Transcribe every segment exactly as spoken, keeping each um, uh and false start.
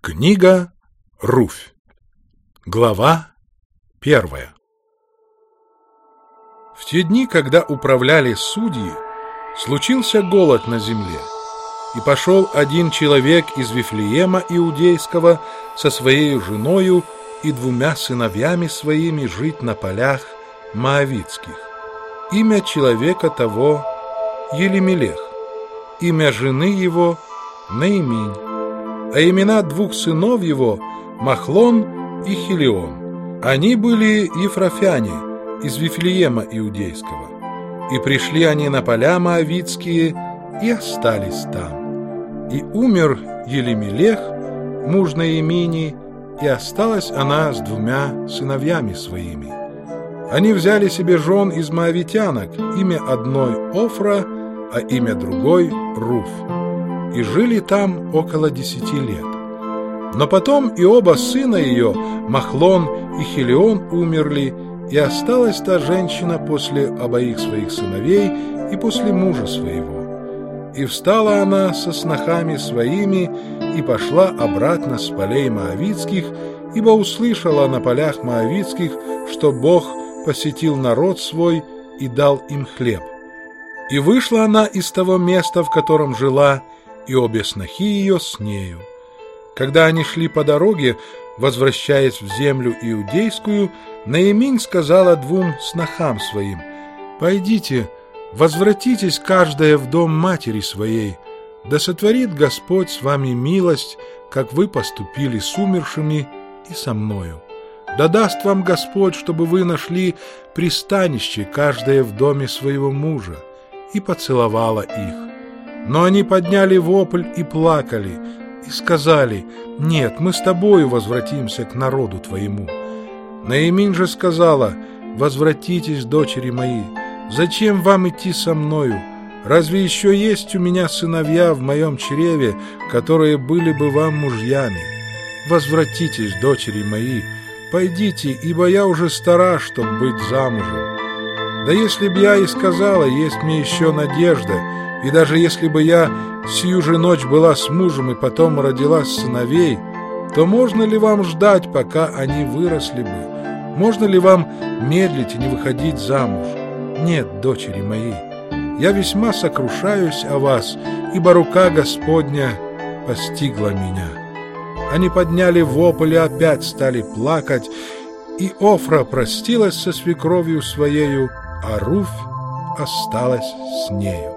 Книга Руфь. Глава первая. В те дни, когда управляли судьи, случился голод на земле, и пошел один человек из Вифлеема Иудейского со своей женою и двумя сыновьями своими жить на полях Моавитских. Имя человека того Елемелех, имя жены его Наиминь, а имена двух сынов его Махлон и Хилион. Они были ефрафяне из Вифлеема Иудейского. И пришли они на поля Моавитские и остались там. И умер Елемелех, муж Наимини, и осталась она с двумя сыновьями своими. Они взяли себе жен из моавитянок, имя одной Офра, а имя другой Руфь, и жили там около десяти лет. Но потом и оба сына ее, Махлон и Хилион, умерли, и осталась та женщина после обоих своих сыновей и после мужа своего. И встала она со снохами своими и пошла обратно с полей Моавитских, ибо услышала на полях Моавитских, что Бог посетил народ свой и дал им хлеб. И вышла она из того места, в котором жила, и обе снохи ее с нею. Когда они шли по дороге, возвращаясь в землю иудейскую, Наиминь сказала двум снохам своим: «Пойдите, возвратитесь каждая в дом матери своей, да сотворит Господь с вами милость, как вы поступили с умершими и со мною. Да даст вам Господь, чтобы вы нашли пристанище каждая в доме своего мужа». И поцеловала их. Но они подняли вопль и плакали, и сказали: «Нет, мы с тобою возвратимся к народу твоему». Наиминь же сказала: «Возвратитесь, дочери мои, зачем вам идти со мною? Разве еще есть у меня сыновья в моем чреве, которые были бы вам мужьями? Возвратитесь, дочери мои, пойдите, ибо я уже стара, чтоб быть замужем. Да если б я и сказала, есть мне еще надежда, и даже если бы я сию же ночь была с мужем и потом родила сыновей, то можно ли вам ждать, пока они выросли бы? Можно ли вам медлить и не выходить замуж? Нет, дочери мои, я весьма сокрушаюсь о вас, ибо рука Господня постигла меня». Они подняли вопль и опять стали плакать, и Офра простилась со свекровью своею, а Руфь осталась с нею.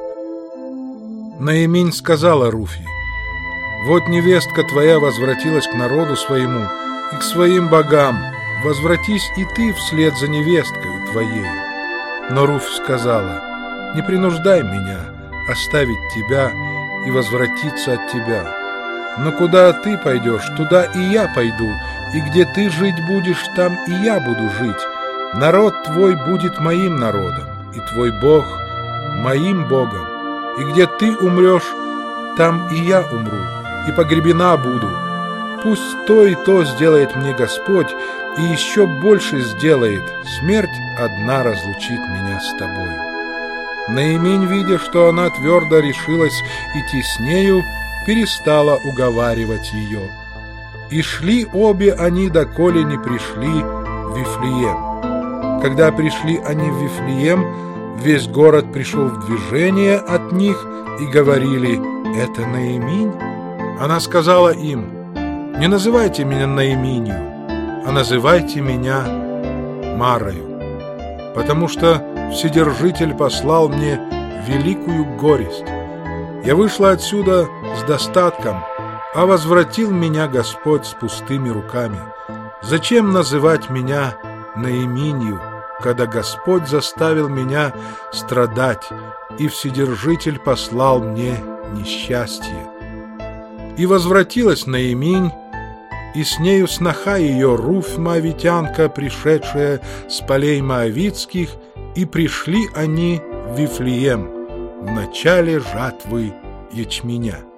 Наиминь сказала Руфи: «Вот невестка твоя возвратилась к народу своему и к своим богам, возвратись и ты вслед за невесткой твоей». Но Руфь сказала: «Не принуждай меня оставить тебя и возвратиться от тебя. Но куда ты пойдешь, туда и я пойду, и где ты жить будешь, там и я буду жить. Народ твой будет моим народом, и твой Бог моим Богом. И где ты умрешь, там и я умру, и погребена буду. Пусть то и то сделает мне Господь, и еще больше сделает. Смерть одна разлучит меня с тобою». Наиминь, видя, что она твердо решилась идти с нею, перестала уговаривать ее. И шли обе они, доколе не пришли в Вифлеем. Когда пришли они в Вифлеем, весь город пришел в движение от них и говорили: «Это Наиминь?» Она сказала им: «Не называйте меня Наиминью, а называйте меня Марою, потому что Вседержитель послал мне великую горесть. Я вышла отсюда с достатком, а возвратил меня Господь с пустыми руками. Зачем называть меня Наиминью, когда Господь заставил меня страдать, и Вседержитель послал мне несчастье?» И возвратилась Наиминь, и с нею сноха ее Руфь моавитянка, пришедшая с полей Моавитских, и пришли они в Вифлеем в начале жатвы ячменя.